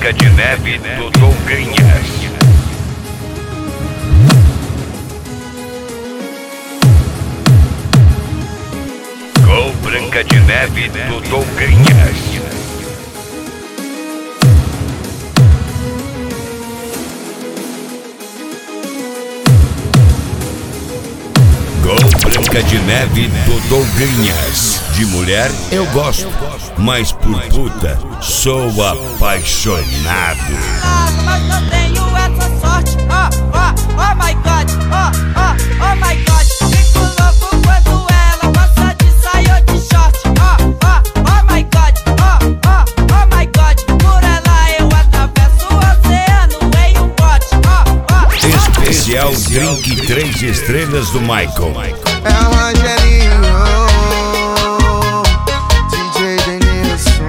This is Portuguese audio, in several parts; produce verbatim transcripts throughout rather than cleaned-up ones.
Branca de Neve do Dougrinhas. Gol Branca de Neve do Dougrinhas. Gol Branca de Neve do Dougrinhas. De mulher eu gosto, mas por puta sou apaixonado. Mas eu tenho essa sorte, oh, oh, oh my god, oh, oh, oh my god. Fico louco quando ela passa de saia ou de short, oh, oh, oh my god, oh, oh, oh my god. Por ela eu atravesso o oceano em um bote, oh, oh. Especial Drink três estrelas do Michael. É o Angelinho, D J Denilson.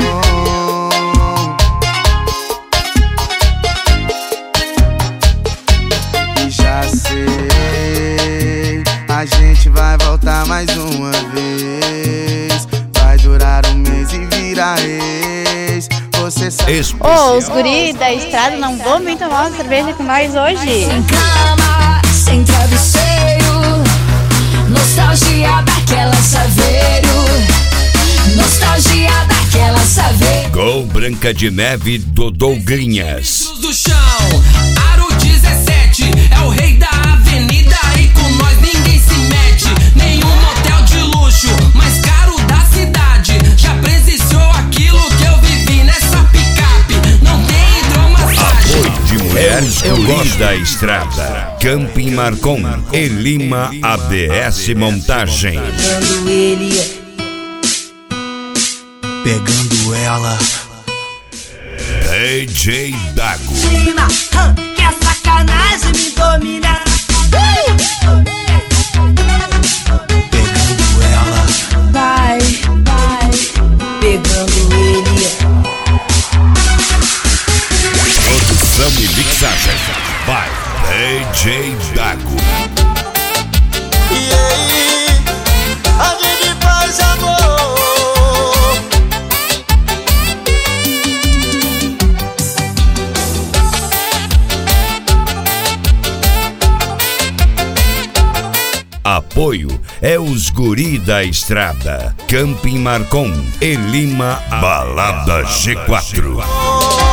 E já sei, a gente vai voltar mais uma vez. Vai durar um mês e virar ex. Você sabe. Ô, oh, os guri da estrada não vão vir tomar uma cerveja com nós hoje? Sem cama, sem travesseiro, nostalgia daquela saveiro, nostalgia daquela saveiro. Gol Branca de Neve do Dougrinhas. Do chão, Aro dezessete é o rei da avenida e com nós ninguém se mete. Nenhum motel de luxo, mais caro da cidade. Já presenciou aquilo que eu vivi nessa picape. Não tem hidromassagem. Apoio de mulheres eu gosto da estrada. Camping Marcon e Lima A B S Montagem. Pegando ele, Pegando ela. D J Dago. China, que a sacanagem me domina. Pegando ela. Vai, vai, pegando ele. Produção e mixagem. Vai, D J Dago. E aí, a gente faz amor. Apoio é os guri da estrada. Camping Marcon e Lima Balada G quatro.